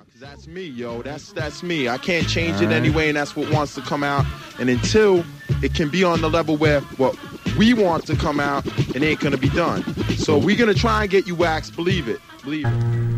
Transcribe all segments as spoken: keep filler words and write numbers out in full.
That's me, yo. That's that's me. I can't change All it right. anyway, and that's what wants to come out. And until it can be on the level where what we want to come out, it ain't gonna be done. So we're gonna try and get you waxed. Believe it. Believe it.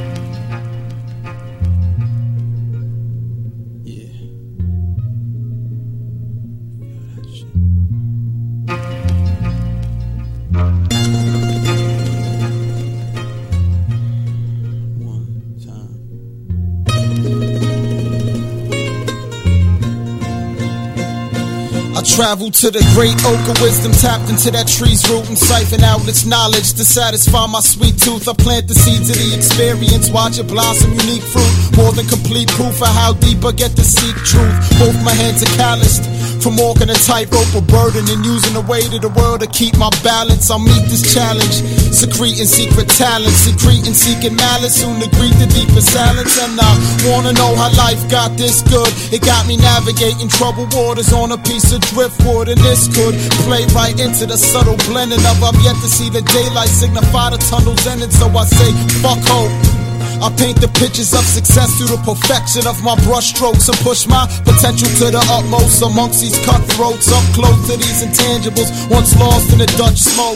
Travel to the great oak of wisdom, tapped into that tree's root and siphon out its knowledge to satisfy my sweet tooth. I plant the seeds of the experience, watch it blossom, unique fruit, more than complete proof of how deep I get to seek truth. Both my hands are calloused from walking a tightrope, a burden, and using the weight of the world to keep my balance. I'll meet this challenge, secreting secret talents, secreting seeking malice, soon to greet the deepest silence. And I wanna know how life got this good. It got me navigating troubled waters on a piece of driftwood, and this could play right into the subtle blending of I've yet to see the daylight signify the tunnel's ending. So I say fuck hope. I paint the pictures of success through the perfection of my brush strokes and push my potential to the utmost amongst these cutthroats, up close to these intangibles once lost in the Dutch smoke.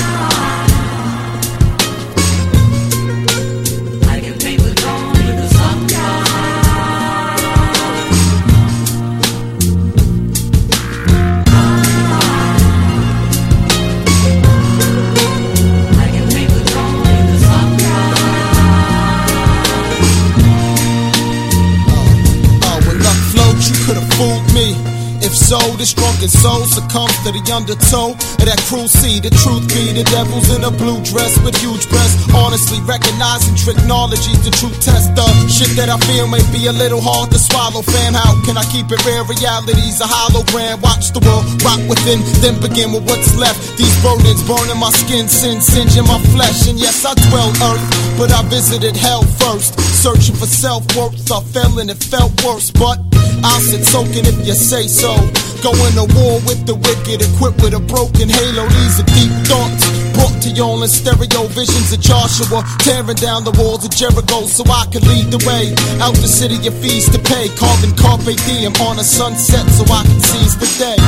So this drunken soul succumbs to the undertow of that cruel sea. The truth be the devil's in a blue dress with huge breasts. Honestly recognizing technology's the true test. The shit that I feel may be a little hard to swallow, fam. How can I keep it real? Reality's a hologram. Watch the world rock within, then begin with what's left. These burdens burning my skin, sin singeing my flesh. And yes, I dwell earth, but I visited hell first, searching for self-worth. I fell and it felt worse, but I'll sit soaking if you say so. Going to war with the wicked, equipped with a broken halo. These are deep thoughts brought to y'all in stereo visions of Joshua, tearing down the walls of Jericho so I can lead the way. Out the city of fees to pay, carving carpe diem on a sunset so I can seize the day.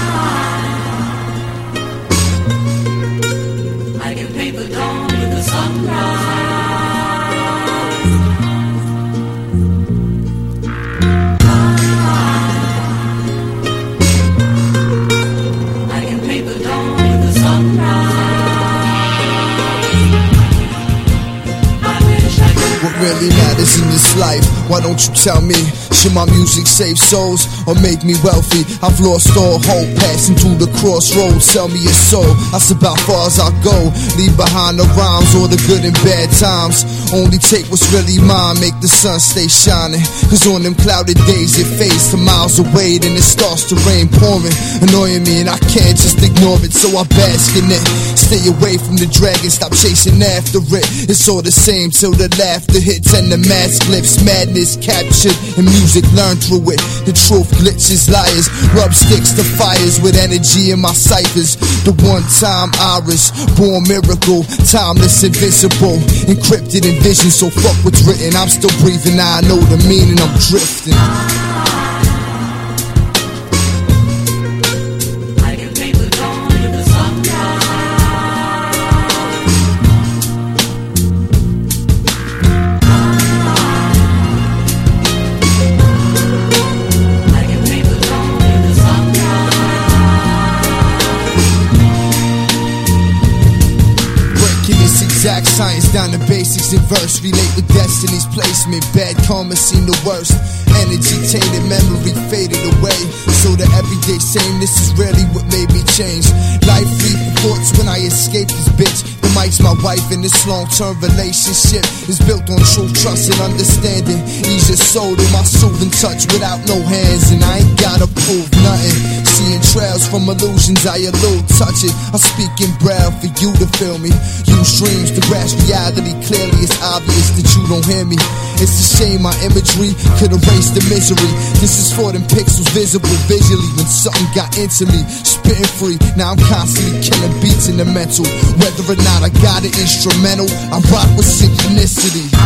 I can paint the dawn with the sunrise. What really matters in this life? Why don't you tell me? Should my music save souls or make me wealthy? I've lost all hope, passing through the crossroads. Sell me your soul, that's about far as I go. Leave behind the rhymes, all the good and bad times. Only take what's really mine, make the sun stay shining. Cause on them clouded days it fades to miles away, then it starts to rain pouring, annoying me and I can't just ignore it. So I bask in it, stay away from the dragon, stop chasing after it. It's all the same till the laughter hits and the mask lifts. Madness captured and music learned through it. The truth glitches liars, rub sticks to fires with energy in my ciphers. The one time iris, born miracle, timeless, invincible, encrypted in vision. So fuck what's written, I'm still breathing, now I know the meaning, I'm drifting. Exact science down to basics in verse. Relate with destiny's placement. Bad karma seen the worst. Energy tainted, memory faded away. So the everyday sameness is really what made me change. Life free for thoughts when I escape this bitch. The mic's my wife and this long-term relationship is built on truth, trust and understanding. Ease your soul to my soothing touch without no hands, and I ain't gotta prove nothing. Seeing trails from illusions, I allude, touch it. I speak in braille for you to feel me. Use dreams to grasp reality clearly. It's obvious that you don't hear me. It's a shame my imagery could erase the misery. This is for them pixels visible visually when something got into me. Spitting free, now I'm constantly killing beats in the mental. Whether or not I got an instrumental, I rock with synchronicity.